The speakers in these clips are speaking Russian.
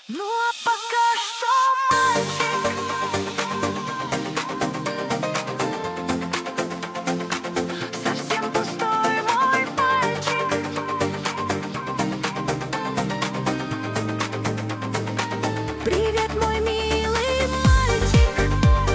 Ну а пока что, мальчик, совсем пустой мой пальчик. Привет, мой милый мальчик.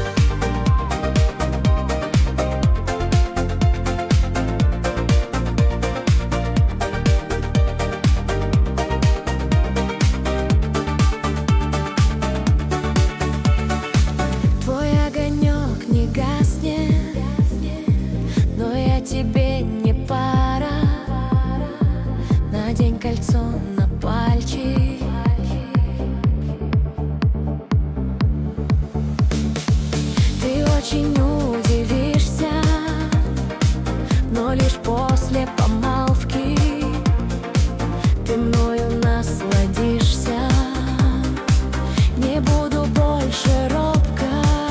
Твой огонек не гаснет, но я тебе не пара. Надень кольцо на пальчик. Ты очень удивишься, но лишь после помолвки ты мною насладишься. Не буду больше робкой,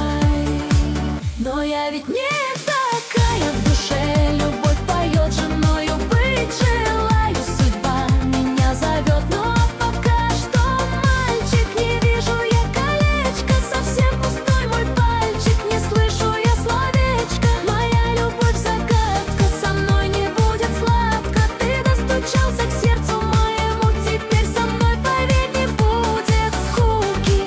но я ведь не такая в душе. Любовь поет, женою быть желаю. Судьба меня зовет, но пока что, мальчик, не вижу я колечко. Совсем пустой мой пальчик, не слышу я словечко. Моя любовь загадка, со мной не будет сладко. Ты достучался к сердцу моему, теперь со мной, поверь, не будет скуки.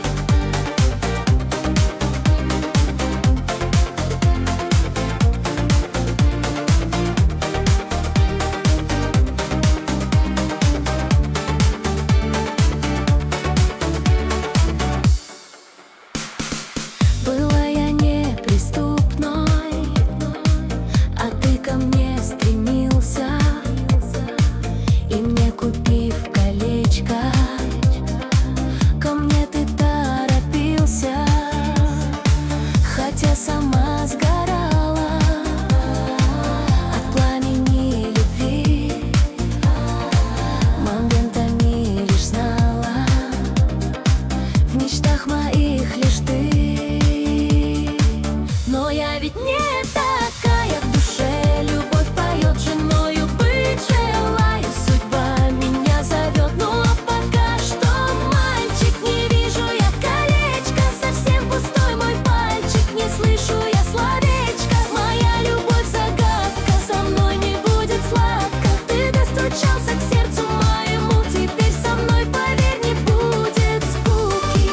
Была я неприступной, а ты ко мне стремился, и мне, купив колечко, ко мне ты торопился, хотя сама сгорала от пламени любви. Моментами лишь знала, в мечтах моих лишь ты. Но я ведь не такая в душе. Любовь поет, женою быть желаю. Судьба меня зовет, ну а пока что, мальчик, не вижу я колечко. Совсем пустой мой пальчик, не слышу я словечко. Моя любовь загадка, со мной не будет сладко. Ты достучался к сердцу моему, теперь со мной, поверь, не будет скуки.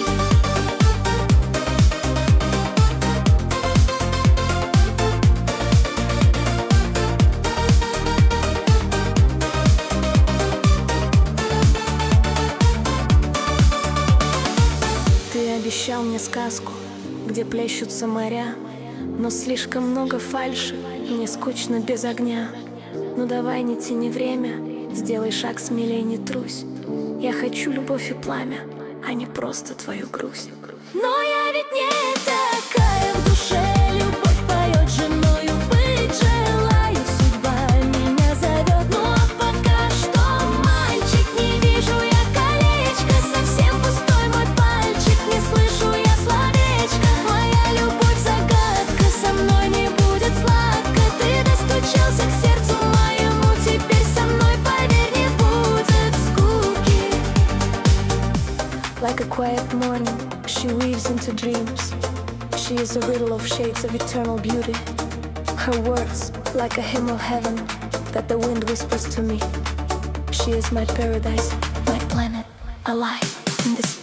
Ты обещал мне сказку, где плещутся моря, но слишком много фальши, мне скучно без огня. Ну давай, не тяни время, сделай шаг смелей, не трусь. Я хочу любовь и пламя, а не просто твою грусть. Но я ведь не такая в душе. Любовь поет, женою быть желаю. Судьба меня зовет, ну а пока что, мальчик, не вижу я колечко. Совсем пустой мой пальчик, не слышу я словечко. Моя любовь загадка, со мной не будет сладко. Ты достучался к сердцу моему, теперь со мной, поверь, не будет скуки. Like a quiet morning, she weaves into dreams. She is a riddle of shades of eternal beauty. Her words, like a hymn of heaven that the wind whispers to me. She is my paradise, my planet, alive in this